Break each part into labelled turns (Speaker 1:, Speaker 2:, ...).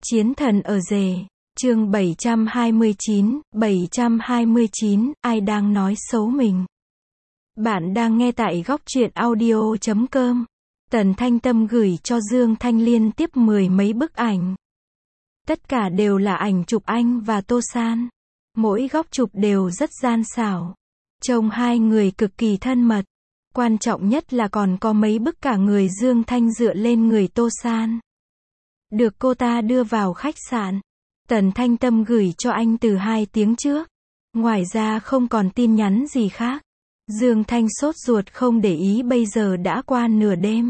Speaker 1: Chiến thần ở rể, chương 729, ai đang nói xấu mình? Bạn đang nghe tại góc truyện audio.com. Tần Thanh Tâm gửi cho Dương Thanh liên tiếp 10 mấy bức ảnh. Tất cả đều là ảnh chụp anh và Tô San. Mỗi góc chụp đều rất gian xảo. Trông hai người cực kỳ thân mật. Quan trọng nhất là còn có mấy bức cả người Dương Thanh dựa lên người Tô San. Được cô ta đưa vào khách sạn. Tần Thanh Tâm gửi cho anh từ 2 tiếng trước. Ngoài ra không còn tin nhắn gì khác. Dương Thanh sốt ruột không để ý bây giờ đã qua nửa đêm.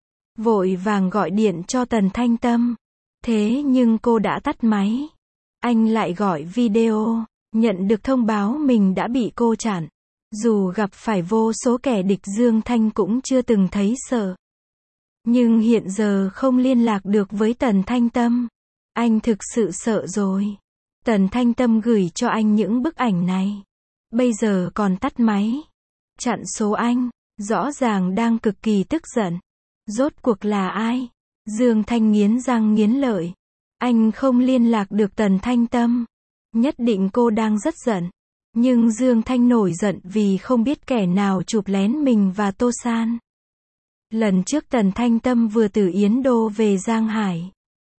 Speaker 1: Vội vàng gọi điện cho Tần Thanh Tâm. Thế nhưng cô đã tắt máy. Anh lại gọi video. Nhận được thông báo mình đã bị cô chặn. Dù gặp phải vô số kẻ địch Dương Thanh cũng chưa từng thấy sợ. Nhưng hiện giờ không liên lạc được với Tần Thanh Tâm. Anh thực sự sợ rồi. Tần Thanh Tâm gửi cho anh những bức ảnh này. Bây giờ còn tắt máy. Chặn số anh. Rõ ràng đang cực kỳ tức giận. Rốt cuộc là ai? Dương Thanh nghiến răng nghiến lợi. Anh không liên lạc được Tần Thanh Tâm. Nhất định cô đang rất giận. Nhưng Dương Thanh nổi giận vì không biết kẻ nào chụp lén mình và Tô San. Lần trước Tần Thanh Tâm vừa từ Yến Đô về Giang Hải.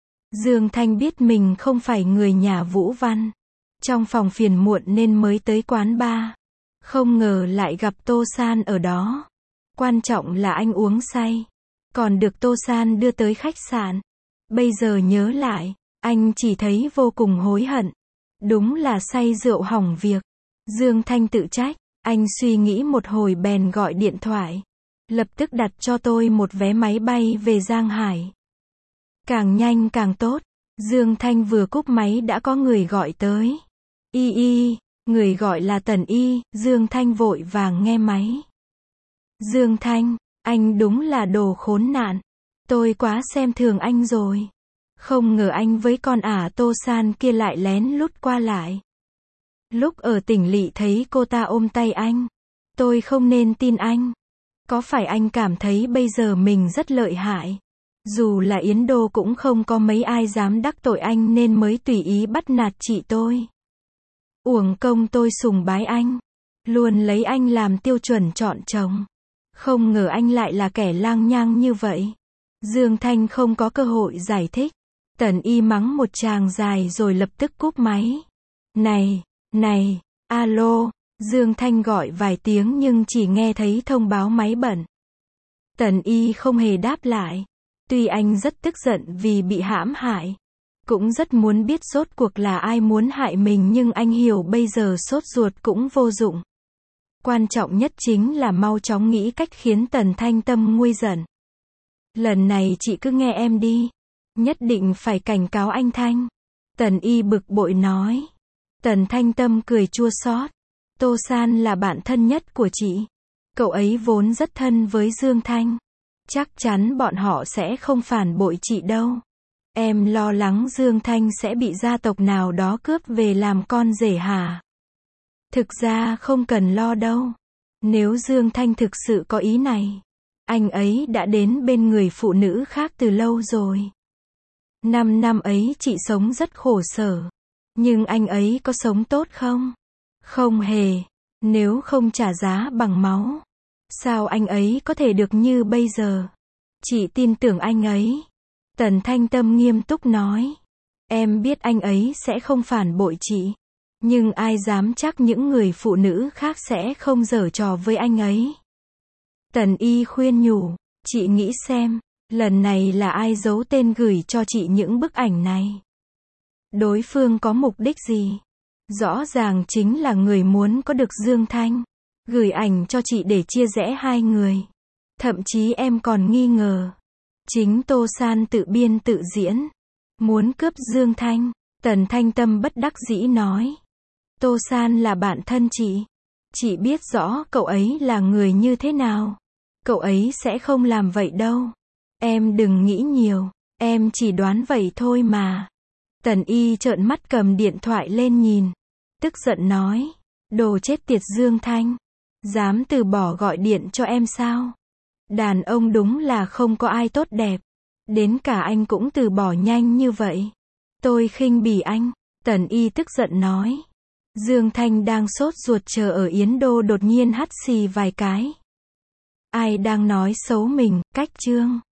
Speaker 1: Dương Thanh biết mình không phải người nhà Vũ Văn. Trong phòng phiền muộn nên mới tới quán bar. Không ngờ lại gặp Tô San ở đó. Quan trọng là anh uống say. Còn được Tô San đưa tới khách sạn. Bây giờ nhớ lại, anh chỉ thấy vô cùng hối hận. Đúng là say rượu hỏng việc. Dương Thanh tự trách. Anh suy nghĩ một hồi bèn gọi điện thoại. Lập tức đặt cho tôi một vé máy bay về Giang Hải. Càng nhanh càng tốt. Dương Thanh vừa cúp máy đã có người gọi tới. Người gọi là Tần Y. Dương Thanh vội vàng nghe máy. Dương Thanh, anh đúng là đồ khốn nạn. Tôi quá xem thường anh rồi. Không ngờ anh với con ả Tô San kia lại lén lút qua lại. Lúc ở tỉnh lỵ thấy cô ta ôm tay anh. Tôi không nên tin anh. Có phải anh cảm thấy bây giờ mình rất lợi hại? Dù là Yến Đô cũng không có mấy ai dám đắc tội anh nên mới tùy ý bắt nạt chị tôi. Uổng công tôi sùng bái anh. Luôn lấy anh làm tiêu chuẩn chọn chồng. Không ngờ anh lại là kẻ lang nhang như vậy. Dương Thanh không có cơ hội giải thích. Tần Y mắng một tràng dài rồi lập tức cúp máy. Này, alo. Dương Thanh gọi vài tiếng nhưng chỉ nghe thấy thông báo máy bận. Tần Y không hề đáp lại. Tuy anh rất tức giận vì bị hãm hại. Cũng rất muốn biết rốt cuộc là ai muốn hại mình nhưng anh hiểu bây giờ sốt ruột cũng vô dụng. Quan trọng nhất chính là mau chóng nghĩ cách khiến Tần Thanh Tâm nguôi giận. Lần này chị cứ nghe em đi. Nhất định phải cảnh cáo anh Thanh. Tần Y bực bội nói. Tần Thanh Tâm cười chua xót. Tô San là bạn thân nhất của chị. Cậu ấy vốn rất thân với Dương Thanh. Chắc chắn bọn họ sẽ không phản bội chị đâu. Em lo lắng Dương Thanh sẽ bị gia tộc nào đó cướp về làm con rể hả? Thực ra không cần lo đâu. Nếu Dương Thanh thực sự có ý này, anh ấy đã đến bên người phụ nữ khác từ lâu rồi. 5 năm ấy chị sống rất khổ sở. Nhưng anh ấy có sống tốt không? Không hề. Nếu không trả giá bằng máu, sao anh ấy có thể được như bây giờ? Chị tin tưởng anh ấy. Tần Thanh Tâm nghiêm túc nói. Em biết anh ấy sẽ không phản bội chị. Nhưng ai dám chắc những người phụ nữ khác sẽ không giở trò với anh ấy. Tần Y khuyên nhủ. Chị nghĩ xem, lần này là ai giấu tên gửi cho chị những bức ảnh này? Đối phương có mục đích gì? Rõ ràng chính là người muốn có được Dương Thanh. Gửi ảnh cho chị để chia rẽ hai người. Thậm chí em còn nghi ngờ. Chính Tô San tự biên tự diễn. Muốn cướp Dương Thanh. Tần Thanh Tâm bất đắc dĩ nói. Tô San là bạn thân chị. Chị biết rõ cậu ấy là người như thế nào. Cậu ấy sẽ không làm vậy đâu. Em đừng nghĩ nhiều. Em chỉ đoán vậy thôi mà. Tần Y trợn mắt cầm điện thoại lên nhìn. Tức giận nói. Đồ chết tiệt Dương Thanh. Dám từ bỏ gọi điện cho em sao? Đàn ông đúng là không có ai tốt đẹp. Đến cả anh cũng từ bỏ nhanh như vậy. Tôi khinh bỉ anh. Tần Y tức giận nói. Dương Thanh đang sốt ruột chờ ở Yến Đô đột nhiên hắt xì vài cái. Ai đang nói xấu mình, cách chương.